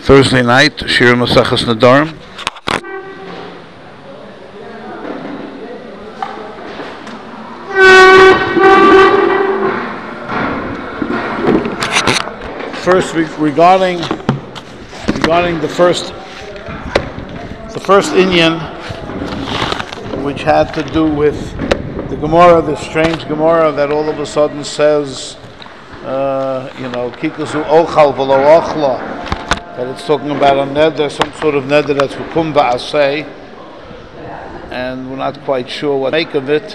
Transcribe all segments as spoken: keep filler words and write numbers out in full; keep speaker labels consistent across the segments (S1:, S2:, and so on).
S1: Thursday night, Shir Maseches Nedarim. First, regarding regarding the first the first Inyan, which had to do with the Gemara, the strange Gemara that all of a sudden says, uh, you know, Kikasu Ochal V'lo Ochla, that it's talking about a neder, some sort of neder that's Hukum Ba'aseh, and we're not quite sure what to make of it.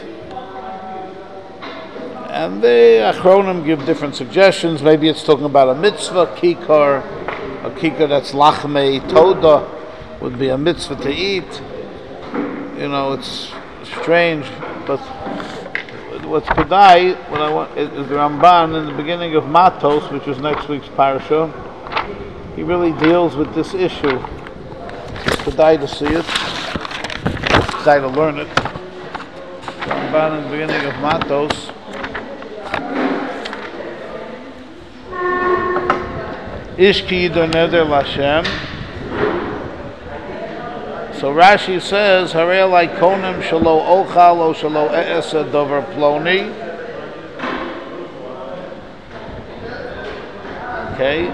S1: And the Achronim give different suggestions. Maybe it's talking about a mitzvah kikar, a kikar that's lachmei toda, would be a mitzvah to eat. You know, it's strange, but what's Kedai, what I want is, is the Ramban in the beginning of Matos, which is next week's parasha. He really deals with this issue. It's Kedai to see it, it's Kedai to learn it. The Ramban in the beginning of Matos. Ishki yido neder Lashem. So Rashi says, Harei alai konim shelo ochal o shelo e'esa dover ploni. Okay.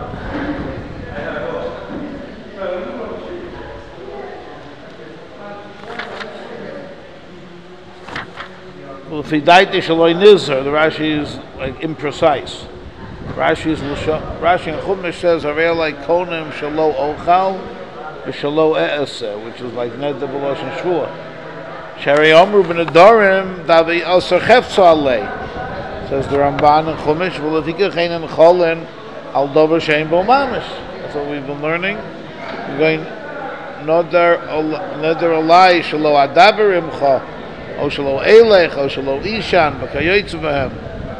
S1: Well, if he died shelo nizar, the Rashi is like imprecise. Rashi's Rashi and Chumash says Harei alai konim shelo ochal v'shelo e'esa, which is like neder b'loshen shvua. Sherei omru b'nedarim davi aser chefza alei, says the Ramban and Chumash. Well, if he could chein cholin al dover shein bo mamish, that's what we've been learning. We're going neder neder alai shelo adaber imcha o shelo eilech o shelo ishan b'kayotzu v'hem.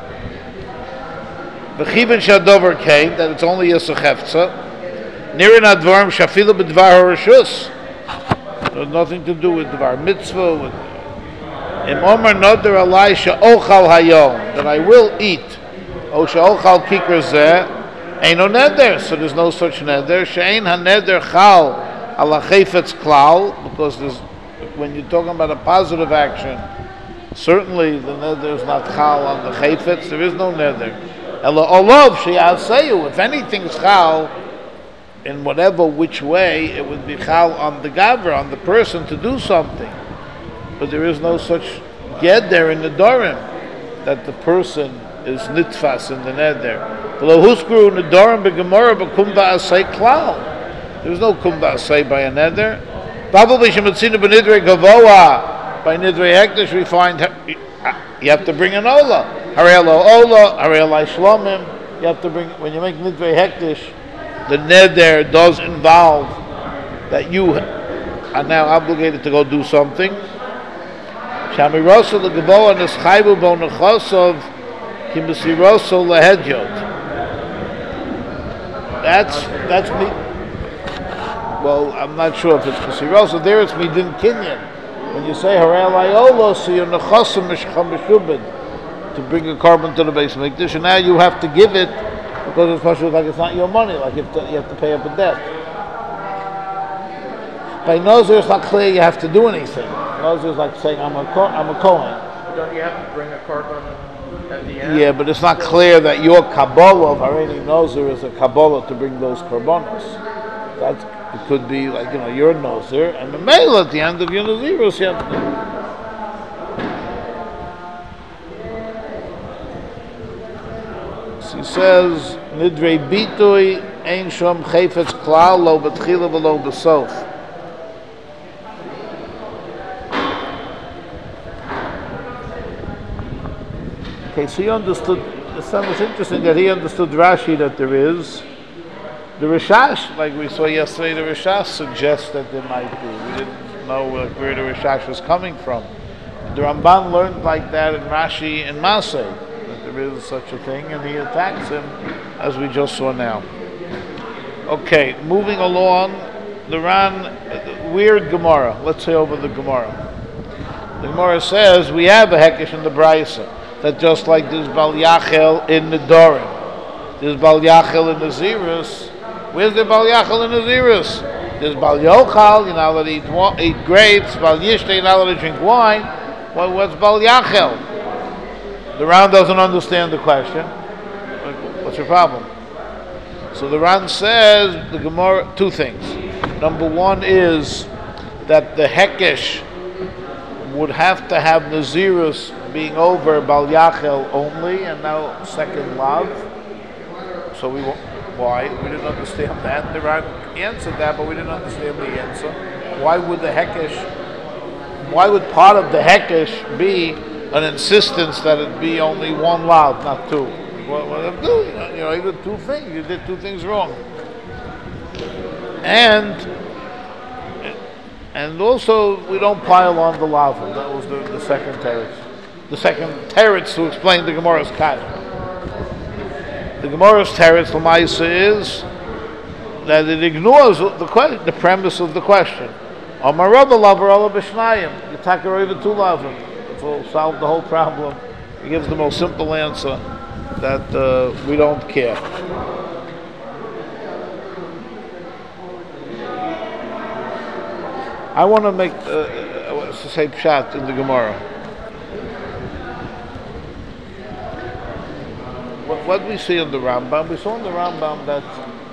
S1: V'chiven shadover came, that it's only a sechefza. Nirin advarim shafilu b'dvar harishus. There's nothing to do with dvar mitzvah. With im omer noder alai she'ochal hayom, that I will eat. O she'ochal kikar zeh, eino neder. So there's no such neder. She'ein haneder chal ala chayfetz klal, because there's, when you're talking about a positive action, certainly the neder is not chal on the chayfetz. There is no neder. If anything's chal, in whatever which way, it would be chal on the gavra, on the person to do something. But there is no such get there in the Dorim that the person is nitfas in the neder. There's no kum ba'asei by a neder. Probably shematzinu b'nidrei gavoa, by nidrei hekdesh we find you have to bring an olah. Harei lo olah, harei alai shlomim. You have to bring, when you make nidrei hekdesh, the neder does involve that you are now obligated to go do something. Shamiroso legavoa neschayvu bo nechosov ki mesiroso lehedyot. That's that's me. Well, I'm not sure if it's mesiroso. There it's midin kinyan. When you say Harei alai olah, so you're nechosim mishcham meshubed, to bring a carbon to the base mikdash, and now you have to give it because it's possible like it's not your money, like you have to, you have to pay up a debt. By Nozer, it's not clear you have to do anything. Nozer is like saying, I'm a I'm a Kohen.
S2: Don't you have to bring a carbon at the end?
S1: Yeah, but it's not clear that your Kabbalah of Harei Nozer is a Kabbalah to bring those karbonos. That's, it could be like, you know, you're a Nozer, and the mail at the end of your Nazirus, you have to. He says, Nidrei bitui ein shom chayfetz klal lo betchila v'lo b'sof. Okay, so he understood, it sounds interesting that he understood Rashi that there is. The Rishash, like we saw yesterday, the Rishash suggests that there might be. We didn't know where the Rishash was coming from. The Ramban learned like that in Rashi and Masay. There is such a thing, and he attacks him, as we just saw now. Okay, moving along, the Ran, weird Gemara. Let's say over the Gemara. The Gemara says we have a hekesh in the Braisa that just like there's Bal Yachel in the Dorim, there's Bal Yachel in the Zirus, Where's the Bal Yachal in Naziris? There's Bal Yochal, you're not allowed to eat, wa- eat grapes. Bal Yishta, you're not allowed to drink wine. Well, what's Bal Yachal? The Ran doesn't understand the question. What's your problem? So the Ran says, the Gemara, two things. Number one is that the Hekesh would have to have Nazirus being over Bal Yachel only, and now second Lav. So we why? We didn't understand that. The Ran answered that, but we didn't understand the answer. Why would the Hekesh, why would part of the Hekesh be an insistence that it be only one Lav, not two? What, what did I do? You know, you did two things. You did two things wrong. And and also, we don't pile on the lava. That was the, the second teretz. The second teretz to explain the Gemara's kasha. The Gemara's teretz l'maisa is that it ignores the que- the premise of the question. Amar Rabba lavar ala b'shnayim. You take over two lavim. It will solve the whole problem. He gives the most simple answer that uh, we don't care. I want to make uh, uh, to say pshat in the Gemara. What, what we see in the Rambam, we saw in the Rambam that.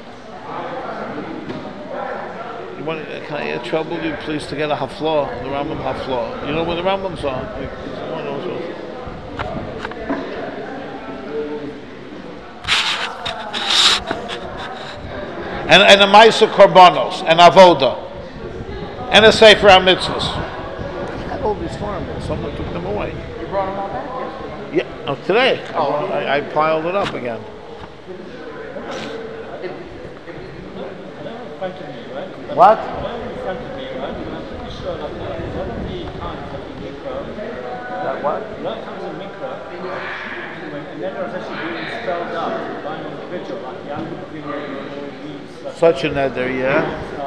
S1: You want, can I uh, trouble you, please, to get a hafla, the Rambam hafla? You know what the Rambam's on? Like, someone knows what. And and a Maisa Korbanos, and Avoda, and a Sefer HaMitzvahs. I had all these farmers, someone took them away.
S2: You brought them all back yesterday?
S1: Yeah, oh, today. Oh. I, I piled it up again. What? That what? Such a nether, yeah.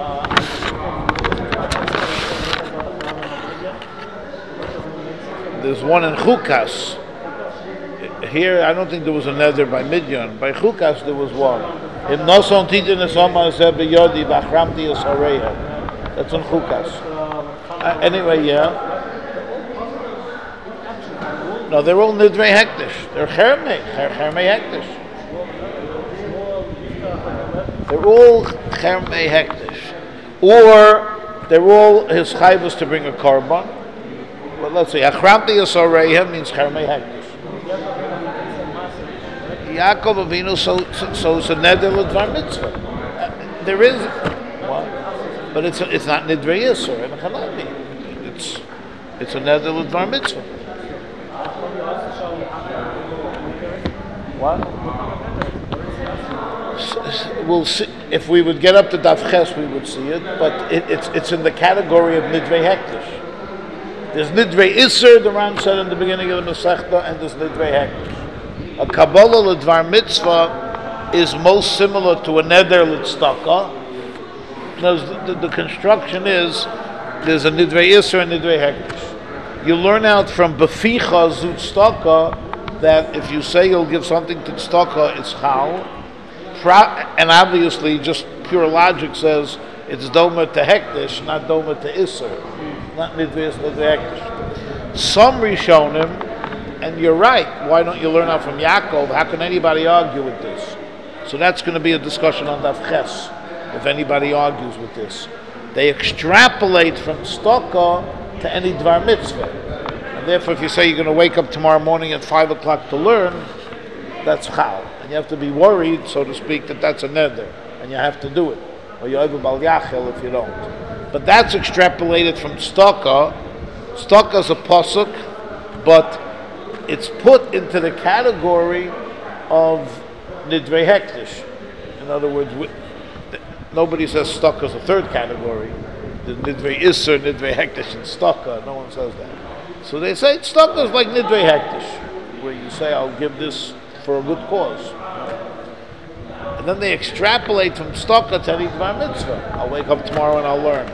S1: There's one in Chukas. Here, I don't think there was a nether by Midyan. By Chukas, there was one. In Noson Titin Esoma Zeb Yodi Bachramti Esareya. That's in Chukas. Uh, anyway, yeah. No, they're all Nidrei Hektish. They're Chermei. They're Chermei Hektish. They're all Chermei Hektish. Or they're all his chayvus to bring a korban. But let's see, Achramti Esareya means Chermei Hektish. Yaakov Avinu, so, so, so it's a neder l'dvar mitzvah. Uh, there is, what? But it's a, it's not nidrei yisur and chanami. It's it's a neder l'dvar mitzvah. What? We'll see. If we would get up to Daf Ches, we would see it. But it, it's it's in the category of nidrei hektish. There's nidrei yisur, the Ran said in the beginning of the Masechta, and there's nidrei hektish. A Kabbalah l'dvar mitzvah is most similar to a neder l'tzedakah. The, the, the construction is there's a nidrei yisur and nidrei hektish. You learn out from beficha zu tzedakah that if you say you'll give something to tzedakah, it's chal. And obviously, just pure logic says it's doma to hektish, not doma to isur, not nidrei yisur, nidrei hektish. Some rishonim. And you're right. Why don't you learn out from Yaakov? How can anybody argue with this? So that's going to be a discussion on Daf Ches, if anybody argues with this. They extrapolate from Stokka to any Dvar Mitzvah. And therefore, if you say you're going to wake up tomorrow morning at five o'clock to learn, that's Chal. And you have to be worried, so to speak, that that's a neder. And you have to do it. Or you have a Bal Yachel if you don't. But that's extrapolated from Stokka. Stokka is a Pasuk, but it's put into the category of Nidrei Hektish. In other words, we, th- nobody says Stokka is a third category. The Nidrei Isser, Nidrei Hektish, and Stokka. No one says that. So they say Stokka is like Nidrei Hektish, where you say, I'll give this for a good cause. And then they extrapolate from Stokka to any Dvar Mitzvah. I'll wake up tomorrow and I'll learn.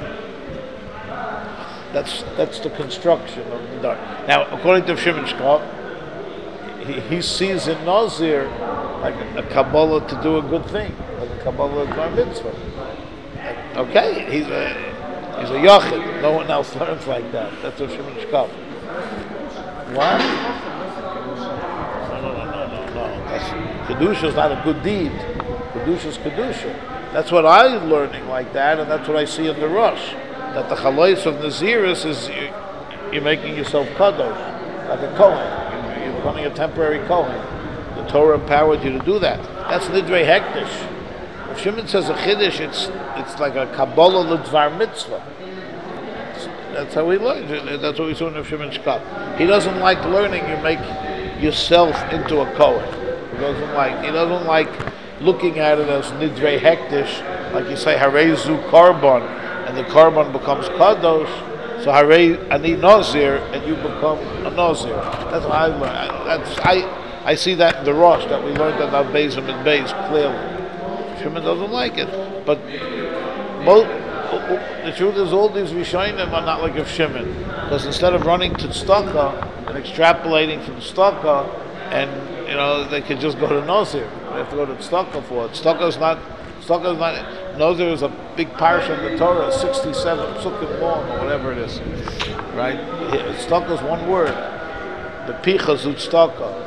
S1: That's that's the construction of the Dar. Now, according to Shimon Shkop, He, he sees in Nazir like a, a Kabbalah to do a good thing, like a Kabbalah to bar mitzvah. Okay, he's a he's a yachid. No one else learns like that. That's a Shimon Shkaf. What? No, no, no, no, no, no. That's, kedusha is not a good deed. Kedusha is kedusha. That's what I'm learning like that, and that's what I see in the Rosh. That the chalois of Naziris is you, you're making yourself kadosh, like a kohen. You're, you're becoming a temporary kohen. The Torah empowered you to do that. That's nidrei hektish. If Shimon says a chiddush, it's it's like a kabbalah l'dvar mitzvah. That's how we learn. That's what we saw in Shimon Shkaf. He doesn't like learning. You make yourself into a kohen. He doesn't like. He doesn't like looking at it as nidrei hektish, like you say harezu korban, and the korban becomes kadosh. So harei ani nazir, and you become a nazir. That's what I learned. That's I. I see that in the Rosh that we learned that on Beis and Beis clearly. Shimon doesn't like it, but most, the truth is all these Rishonim are not like of Shimon, because instead of running to Tzedakah and extrapolating from Tzedakah, and you know they could just go to Nazir. They have to go to Tzedakah for it. Tzedakah is not. Tzedakah is not. Nazir is a big parsha in the Torah, sixty-seven psukim long or whatever it is, right? Tzedakah is one word. The picha zut tzedakah.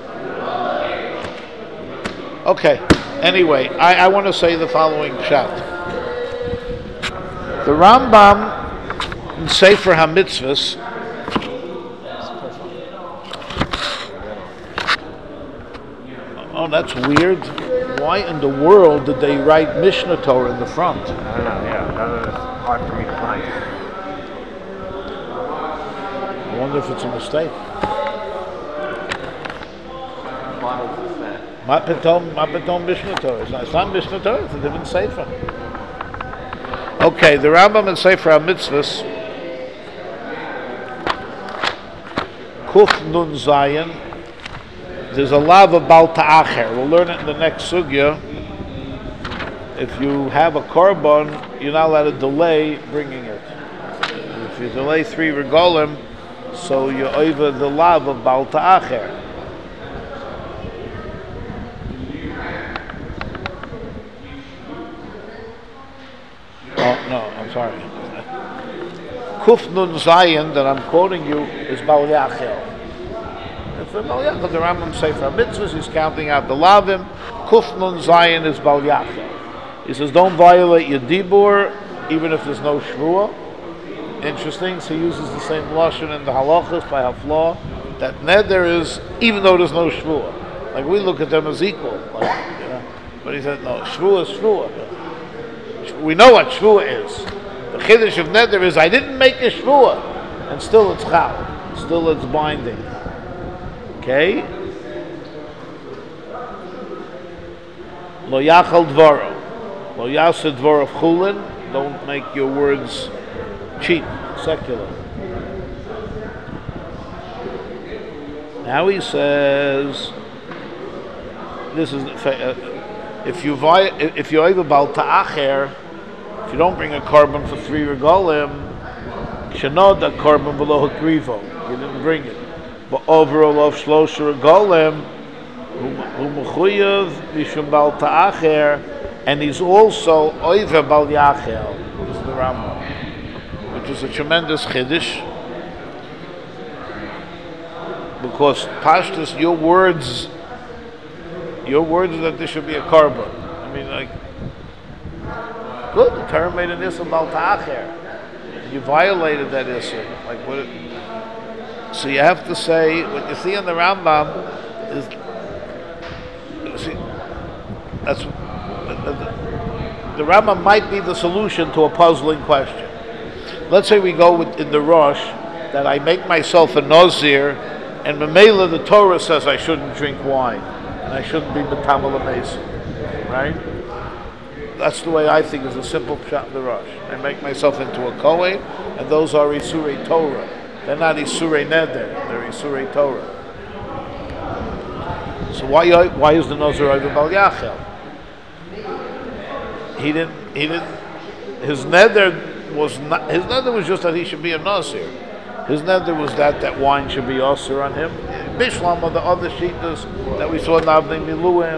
S1: Okay. Anyway, I, I want to say the following shot. The Rambam in Sefer HaMitzvahs oh, that's weird. Why in the world did they write Mishnah Torah in the front?
S3: I don't know, yeah, that is hard for me to find.
S1: I wonder if it's a mistake. Mapetom, Mapetom Mishnah Torah. It's not, it's not Mishnah Torah, it's a different Sefer. Okay, the Rambam in Sefer HaMitzvahs, Kuf Nun Zayin, there's a lav of Bal Ta'acher. We'll learn it in the next sugya. If you have a korban, you're not allowed to delay bringing it. If you delay three regolim, so you're over the lav of Bal Ta'acher. Oh, no, I'm sorry. Kuf Nun Zayin that I'm quoting you is Bal Yachel. It's the Bal Yachel. The Rambam Sefer HaMitzvahs, he's counting out the Lavim. Kuf Nun Zayin is Bal Yachel. He says, don't violate your dibur, even if there's no shvuah. Interesting, so he uses the same lashon in the halachas by haflah, that neder is, even though there's no shvuah. Like we look at them as equal. Like, you know, but he said, no, shvuah is shvuah. We know what shvuah is. The chiddush of neder is I didn't make a shvuah, and still it's chal, still it's binding. Okay. Lo yachal dvaro, lo yaseh dvar of chulin. Don't make your words cheap, secular. Now he says, this is. Uh, If you if you over bal ta'acher, if you don't bring a korban for three regolim, shenod a korban below hakrivo, you didn't bring it. But overall of shlosha regolim, hu mechuyev mishum bal ta'acher, and he's also over bal yachel. This is the Rambam, which is a tremendous chiddush, because pashtus, your words. Your words is that there should be a korban. I mean, like, good. The Torah made an issur bal ta'acher. You violated that issur. Like what? It, so you have to say what you see in the Rambam is. See, that's the, the, the Rambam might be the solution to a puzzling question. Let's say we go with, in the Rosh that I make myself a nazir, and Mamela the Torah says I shouldn't drink wine. And I shouldn't be b'tamal mason, right? That's the way I think is a simple pshat in the Rosh. I make myself into a kohen, and those are isurei Torah. They're not isurei neder; they're isurei Torah. So why why is the nazir over bal yachel? He didn't. He didn't. His neder was not. His neder was just that he should be a nazir. His neder was that that wine should be osir on him. Bishlam or the other shittas that we saw in Avnei Miluim,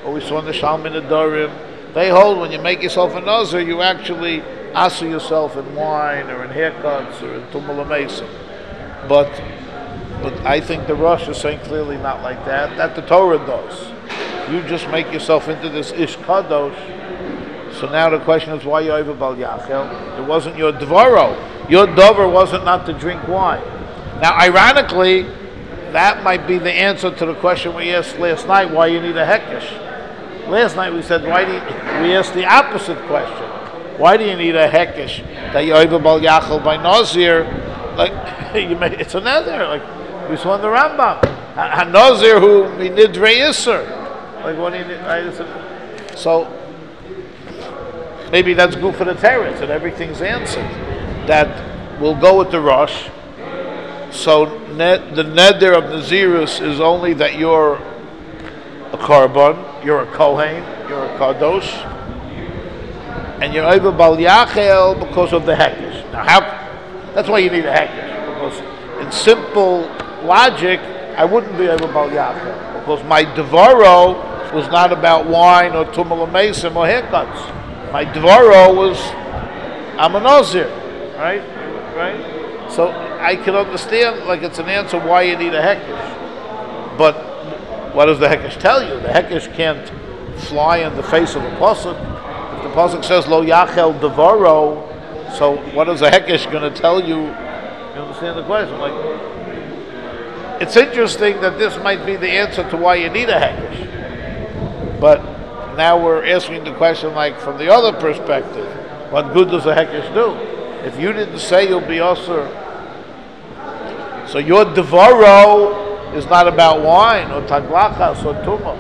S1: or we saw in the Shalmin Adorim, they hold when you make yourself a nazir, you actually assay yourself in wine or in haircuts or in tumul mason. But but I think the Rosh is saying clearly not like that. That the Torah does. You just make yourself into this ish kadosh. So now the question is, why you over bal yachel? It wasn't your dvaro. Your dover wasn't not to drink wine. Now, ironically, that might be the answer to the question we asked last night, why you need a hekesh. Last night we said, why do you, we asked the opposite question. Why do you need a hekesh that you over bal yachel by nazir? Like, you may, it's a nether, like we saw in the Rambam. A nazir who nidrei iser. Like, what do you need? Right? So, maybe that's good for the terrorists and everything's answered. That will go with the Rosh. So ne- the neder of Nazirus is only that you're a korban, you're a kohen, you're a kadosh, and you're over bal yachel because of the hekesh. Now, how? That's why you need a hekesh, because in simple logic, I wouldn't be over bal yachel because my devaro was not about wine or tumul mason or haircuts. My dvaro was I'm a nazir, right? Right. So I can understand, like it's an answer why you need a hekesh. But what does the hekesh tell you? The hekesh can't fly in the face of a pasuk. If the pasuk says lo yachel dvaro, so what is the hekesh going to tell you? You understand the question? Like, it's interesting that this might be the answer to why you need a hekesh. But now we're asking the question like from the other perspective. What good does a hekesh do? If you didn't say you'll be usher, so your devaro is not about wine or taglachas or tumah.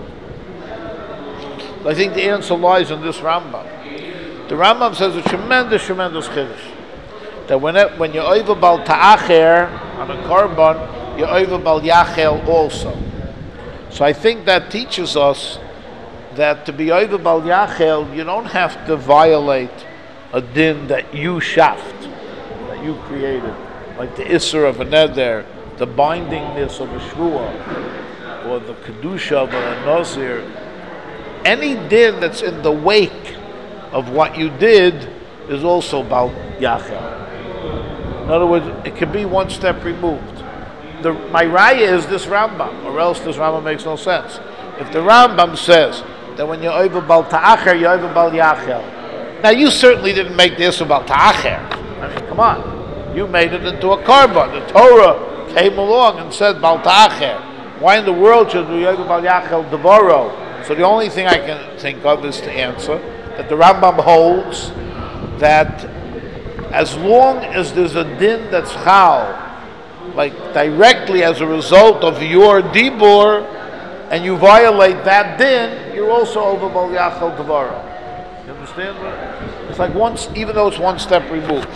S1: I think the answer lies in this Rambam. The Rambam says a tremendous, tremendous chiddush. That when it, when you're over bal ta'acher on a korban, you're over bal yachel also. So I think that teaches us that to be over bal yachel, you don't have to violate a din that you shaft, that you created, like the isser of a neder, the bindingness of a shvuah, or the kedusha of a nazir. Any din that's in the wake of what you did is also bal yachel. In other words, it can be one step removed. The, my raya is this Rambam, or else this Rambam makes no sense. If the Rambam says that when you're over bal ta'acher, you're over bal yachel. Now you certainly didn't make this about ta'acher. I mean, come on. You made it into a korban. The Torah came along and said bal ta'acher. Why in the world should we over bal yachel devaro? So the only thing I can think of is to answer that the Rambam holds that as long as there's a din that's chal, like directly as a result of your dibur, and you violate that din, you're also over bal yachel devaro. You understand? It's like once, even though it's one step removed.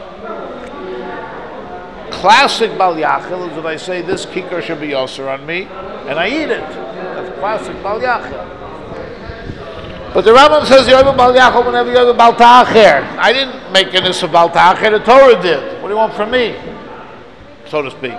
S1: Classic bal yachel is if I say this kikar should be osir on me, and I eat it. That's classic bal yachel. But the Rambam says you're over bal yachel whenever you're over bal ta'acher. I didn't make this of bal ta'acher. The Torah did. What do you want from me, so to speak?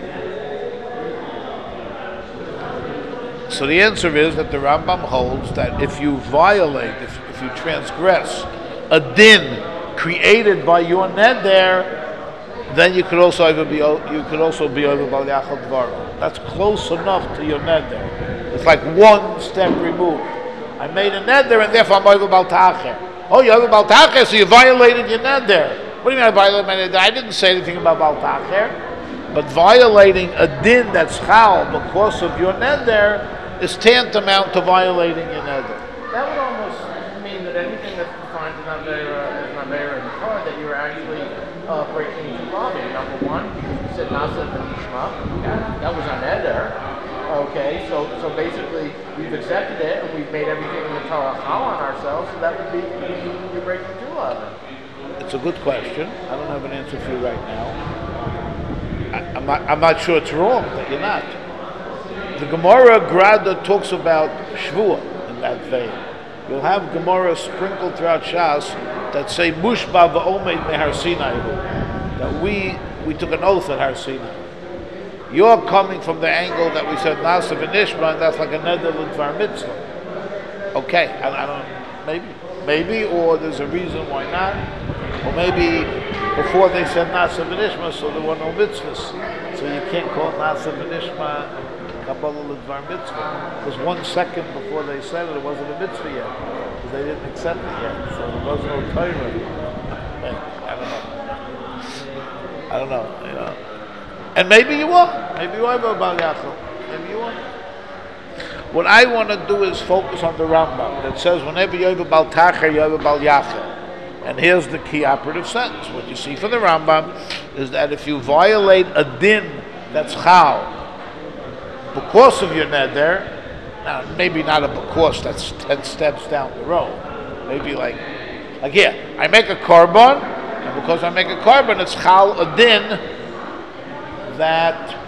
S1: So the answer is that the Rambam holds that if you violate, if, if you transgress a din created by your neder, then you could also over be you could also be over bal yachel devaro. That's close enough to your neder. It's like one step removed. I made a neder and therefore I'm over bal ta'acher. Oh, you're over bal ta'acher, so you violated your neder. What do you mean I violated my neder? I didn't say anything about bal ta'acher. But violating a din that's chal because of your neder is tantamount to violating your neder.
S4: That would almost mean that anything that's defined as not Avera is not Avera in the Torah, that you're actually uh, breaking two laws. Number one, because you said Nasa V'Nishma, that was on neder. Okay, so so basically we've accepted it and we've made everything in the Torah chal on ourselves, so that would be you're breaking two of them.
S1: It's a good question. I don't have an answer for you right now. I, I'm not. I'm not sure it's wrong that you're not. The Gemara Grada talks about Shvuah in that vein. You'll have Gemara sprinkled throughout Shas that say Mushba v'omed mehar Sinai, that we we took an oath at Har Sinai. You're coming from the angle that we said Nasa v'Nishma, and that's like a neder l'dvar mitzvah. Okay, I, I don't. Maybe, maybe, or there's a reason why not, or maybe before they said nasa v'nishma, so there were no mitzvahs, so you can't call nasa v'nishma Kabbalah l'dvar mitzvah, because one second before they said it, it wasn't a mitzvah yet, because they didn't accept it yet, so there was no Torah. I don't know. I don't know, you know. And maybe you are. Maybe you are Bal Yachal. Maybe you are. What I want to do is focus on the Rambam that says whenever you have a Bal Tacher, you have a Bal Yachal. And here's the key operative sentence. What you see for the Rambam is that if you violate a din that's chal, because of your neder, now maybe not a because that's ten steps down the road. Maybe like, like here, I make a korban, and because I make a korban, it's chal a din that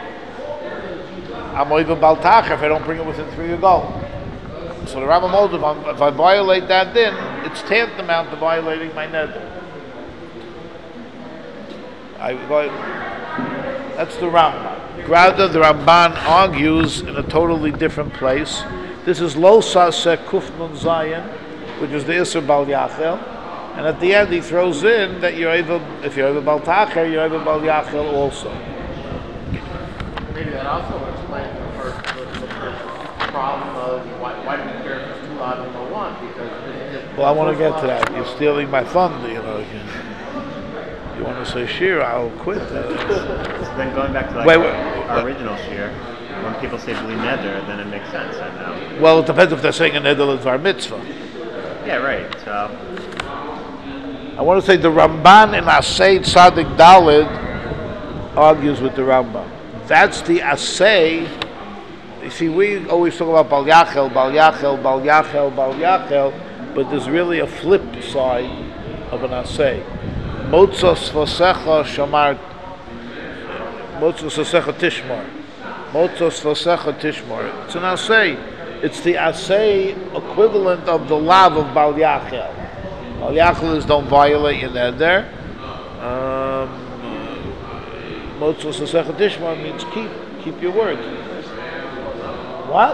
S1: I'm over bal tacher if I don't bring it within three ago. So the Rambam holds if, I'm, if I violate that din, it's tantamount to violating my neder. I that's the Rambam. Rather, the Ramban argues in a totally different place. This is Lo Saseh Kuf Nun Zayin, which is the Isser Bal Yachel, and at the end he throws in that you're able, if you're able Bal Tacher, you're able Bal Yachel also.
S4: Maybe that also would explain the first, the, the first problem of why, why do we care if it's two live and no one? Because it's just,
S1: well, I want to get to that. You're stealing my thunder, you know. You, you want to say shir? I'll quit.
S3: So then going back to like
S1: wait, wait,
S3: our
S1: wait.
S3: original shir, when people say bli neder, then it makes sense. And um,
S1: Well, it depends if they're saying a neder is our mitzvah.
S3: yeah, right. So
S1: I want to say the Ramban in Asay Tzadik Dalid argues with the Rambam. That's the Asay. You see, we always talk about Bal Yachel, Bal Yachel, Bal Yachel, Bal Yachel, but there's really a flip side of an Asay. Motzos Vasecha Shamar, Motzos Vasecha Tishmar, Motzos Vasecha Tishmar. It's an Asay. It's the Asay equivalent of the lav of Bal Yachel. Bal Yachel is don't violate your neder. Um, Motzos Vasecha Tishmar means keep, keep your word. What?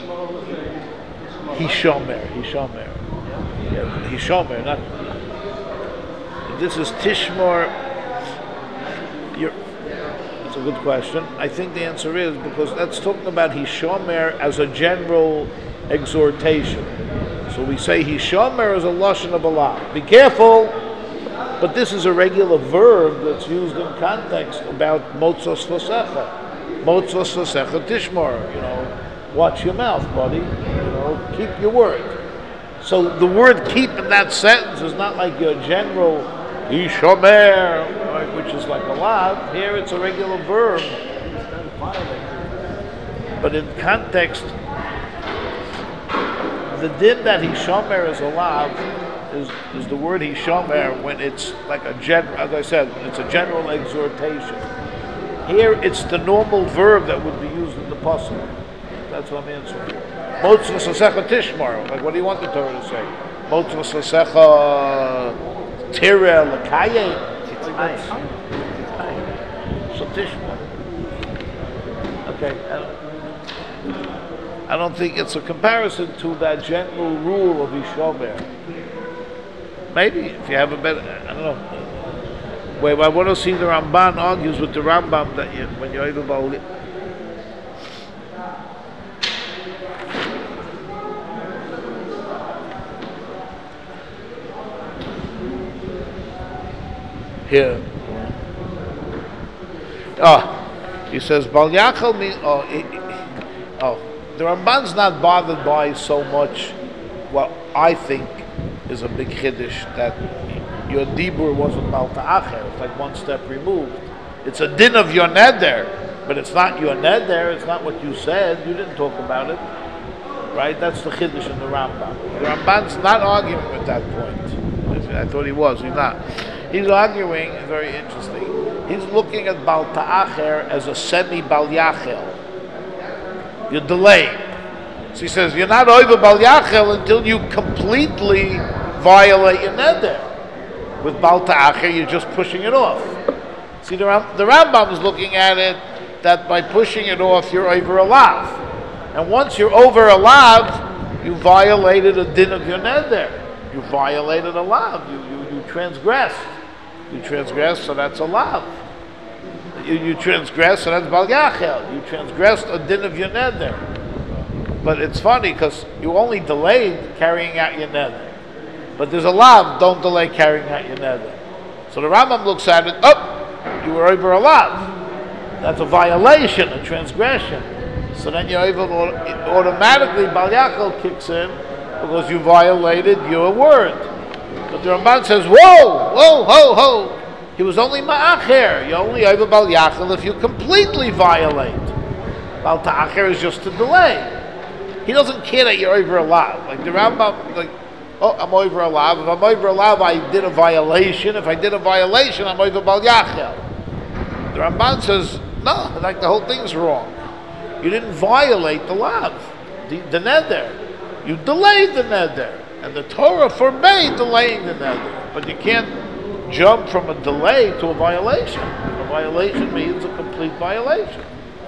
S1: Hishomer, Hishomer. Yeah, Hishomer, not. This is Tishmor. You're, that's a good question. I think the answer is because that's talking about Hishomer as a general exhortation. So we say Hishomer is a lashon of Allah. Be careful, but this is a regular verb that's used in context about Motzos Vasecha. Motzos Vasecha Tishmor. You know, watch your mouth, buddy. You know, keep your word. So the word "keep" in that sentence is not like your general Hishomer, right, which is like a lav. Here it's a regular verb. But in context, the din that Hishomer is a lav is, is the word Hishomer when it's like a general, as I said, it's a general exhortation. Here it's the normal verb that would be used in the pasuk. That's what I'm answering. Motzos Vasecha Tishmar. Like, what do you want the Torah to say? Motzos Vasecha Tira Lakaye. So Tishmar. Okay. I don't, I don't think it's a comparison to that general rule of Hishomer. Maybe if you have a better, I don't know. Wait, I want to see the Ramban argues with the Rambam that you, when you're able to. Here. Oh, he says, Bal Yachal means, oh, he, he, oh, the Ramban's not bothered by so much what I think is a big chiddush that your dibur wasn't Bal Ta'acher. It's like one step removed. It's a din of your neder, but it's not your neder, it's not what you said, you didn't talk about it. Right? That's the chiddush in the Rambam. The Ramban's not arguing with that point. I thought he was, he's not. He's arguing, very interesting, he's looking at Bal Ta'acher as a semi-Bal Yachel. You're delaying. So he says, you're not over Bal Yachel until you completely violate your neder. With Bal Ta'acher, you're just pushing it off. See, the, Ram- the Rambam is looking at it that by pushing it off, you're over a lav. And once you're over a lav, you violated a din of your neder. You violated a lav. You, you, you transgressed. You transgressed, so that's a lav. You, you transgressed, so that's bal yachel. You transgressed a din of your neder. But it's funny because you only delayed carrying out your neder. But there's a lav, don't delay carrying out your neder. So the Rambam looks at it, oh, you were over a lav. That's a violation, a transgression. So then you're able to, automatically bal yachel kicks in because you violated your word. But the Ramban says, whoa, whoa, ho, ho. He was only ma'acher. You're only over bal yachel if you completely violate. Bal ta'acher is just to delay. He doesn't care that you're over a lav. Like the Rambam, like, oh, I'm over a lav. If I'm over a lav, I did a violation. If I did a violation, I'm over bal yachel. The Ramban says, no, like the whole thing's wrong. You didn't violate the lav, the, the neder. You delayed the neder. And the Torah forbade delaying the neder. But you can't jump from a delay to a violation. A violation means a complete violation.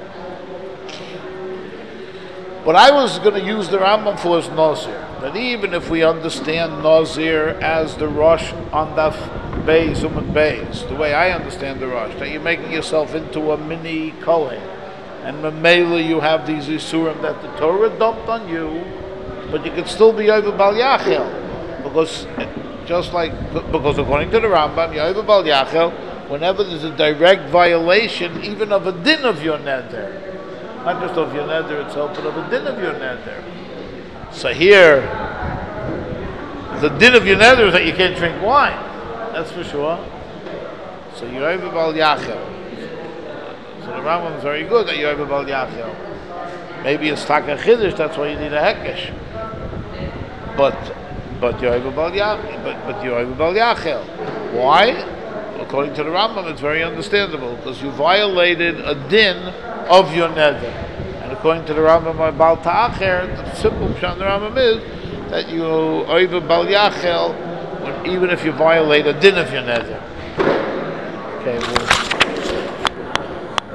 S1: What I was going to use the Rambam for is Nazir. That even if we understand Nazir as the Rosh on Daf Beis, Umat Beis, the way I understand the Rosh, that you're making yourself into a mini Kohen. And Mamela, you have these Isurim that the Torah dumped on you, but you could still be over Bal Yachel. Because, just like, because according to the Rambam, you're over Bal Yachel whenever there's a direct violation, even of a din of your neder. Not just of your neder itself, but of a din of your neder. So here, the din of your neder is that you can't drink wine. That's for sure. So you're over Bal Yachel. So the Rambam is very good that you're over Bal Yachel. Maybe it's Taka Chiddush, that's why you need a Hekesh. But but you're over Bal Yachel. But, but you're over Bal Yachel. Why? According to the Rambam, it's very understandable because you violated a din of your neder. And according to the Rambam, by Bal Ta'acher, the simple pshat of the Rambam is that you over Bal Yachel even if you violate a din of your neder. Okay, well,